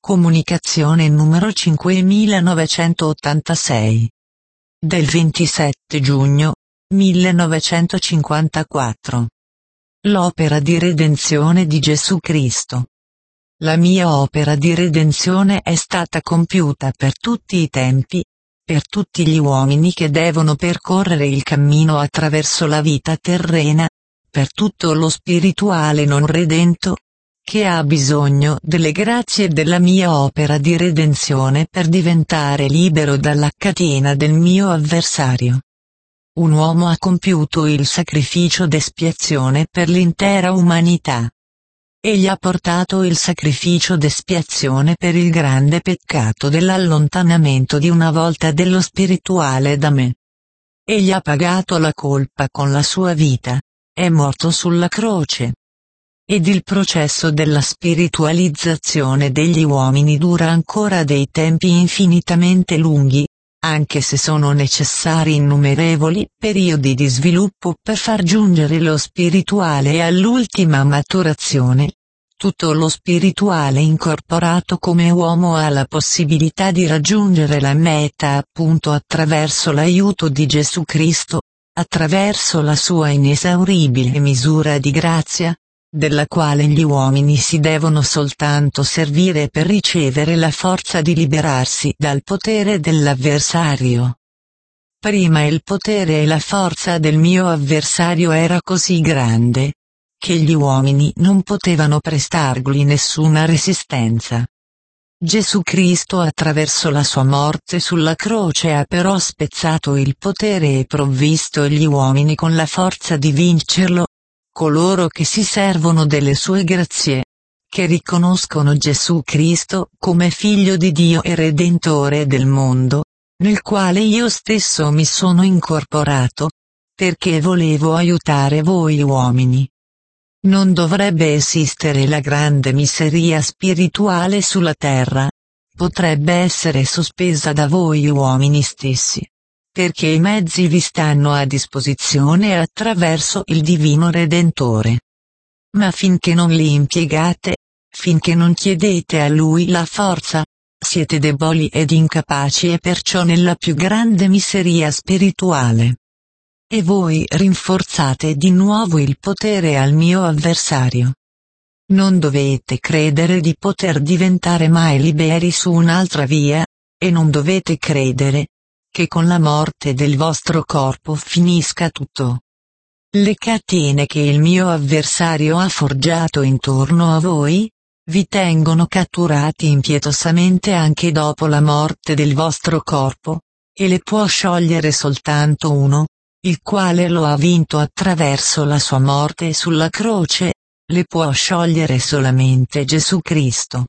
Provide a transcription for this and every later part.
Comunicazione numero 5986. Del 27 giugno 1954. L'opera di redenzione di Gesù Cristo. La mia opera di redenzione è stata compiuta per tutti i tempi, per tutti gli uomini che devono percorrere il cammino attraverso la vita terrena, per tutto lo spirituale non redento, che ha bisogno delle grazie della mia opera di redenzione per diventare libero dalla catena del mio avversario. Un uomo ha compiuto il sacrificio d'espiazione per l'intera umanità. Egli ha portato il sacrificio d'espiazione per il grande peccato dell'allontanamento di una volta dello spirituale da me. Egli ha pagato la colpa con la sua vita, è morto sulla croce. Ed il processo della spiritualizzazione degli uomini dura ancora dei tempi infinitamente lunghi, anche se sono necessari innumerevoli periodi di sviluppo per far giungere lo spirituale all'ultima maturazione. Tutto lo spirituale incorporato come uomo ha la possibilità di raggiungere la meta appunto attraverso l'aiuto di Gesù Cristo, attraverso la sua inesauribile misura di grazia, della quale gli uomini si devono soltanto servire per ricevere la forza di liberarsi dal potere dell'avversario. Prima il potere e la forza del mio avversario era così grande, che gli uomini non potevano prestargli nessuna resistenza. Gesù Cristo attraverso la sua morte sulla croce ha però spezzato il potere e provvisto gli uomini con la forza di vincerlo, coloro che si servono delle sue grazie, che riconoscono Gesù Cristo come Figlio di Dio e Redentore del mondo, nel quale io stesso mi sono incorporato, perché volevo aiutare voi uomini. Non dovrebbe esistere la grande miseria spirituale sulla terra, potrebbe essere sospesa da voi uomini stessi, perché i mezzi vi stanno a disposizione attraverso il Divino Redentore. Ma finché non li impiegate, finché non chiedete a Lui la forza, siete deboli ed incapaci e perciò nella più grande miseria spirituale. E voi rinforzate di nuovo il potere al mio avversario. Non dovete credere di poter diventare mai liberi su un'altra via, e non dovete credere che con la morte del vostro corpo finisca tutto. Le catene che il mio avversario ha forgiato intorno a voi, vi tengono catturati impietosamente anche dopo la morte del vostro corpo, e le può sciogliere soltanto uno, il quale lo ha vinto attraverso la sua morte sulla croce, le può sciogliere solamente Gesù Cristo.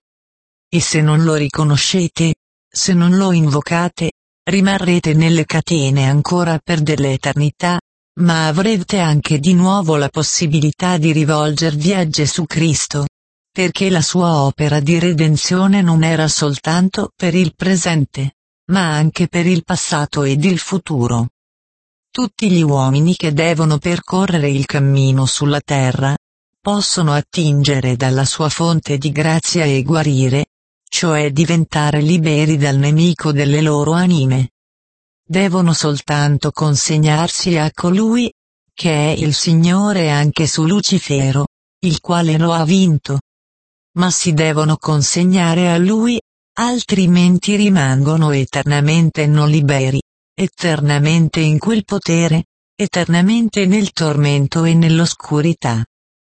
E se non lo riconoscete, se non lo invocate, rimarrete nelle catene ancora per dell'eternità, ma avrete anche di nuovo la possibilità di rivolgervi a Gesù Cristo, perché la sua opera di redenzione non era soltanto per il presente, ma anche per il passato ed il futuro. Tutti gli uomini che devono percorrere il cammino sulla terra, possono attingere dalla sua fonte di grazia e guarire, cioè diventare liberi dal nemico delle loro anime. Devono soltanto consegnarsi a colui, che è il Signore anche su Lucifero, il quale lo ha vinto. Ma si devono consegnare a Lui, altrimenti rimangono eternamente non liberi, eternamente in quel potere, eternamente nel tormento e nell'oscurità.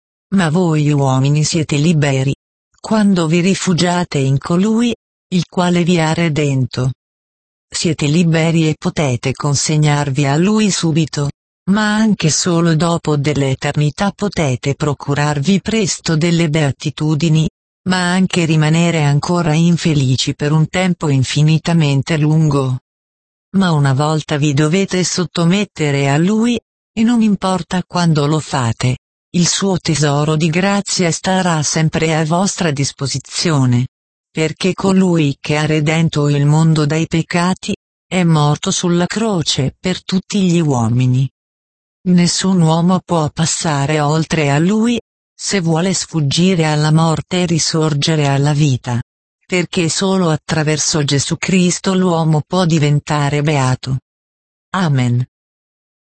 Ma voi uomini siete liberi, quando vi rifugiate in colui, il quale vi ha redento. Siete liberi e potete consegnarvi a Lui subito, ma anche solo dopo dell'eternità potete procurarvi presto delle beatitudini, ma anche rimanere ancora infelici per un tempo infinitamente lungo. Ma una volta vi dovete sottomettere a Lui, e non importa quando lo fate, il suo tesoro di grazia starà sempre a vostra disposizione. Perché colui che ha redento il mondo dai peccati, è morto sulla croce per tutti gli uomini. Nessun uomo può passare oltre a Lui, se vuole sfuggire alla morte e risorgere alla vita. perché solo attraverso Gesù Cristo l'uomo può diventare beato. Amen.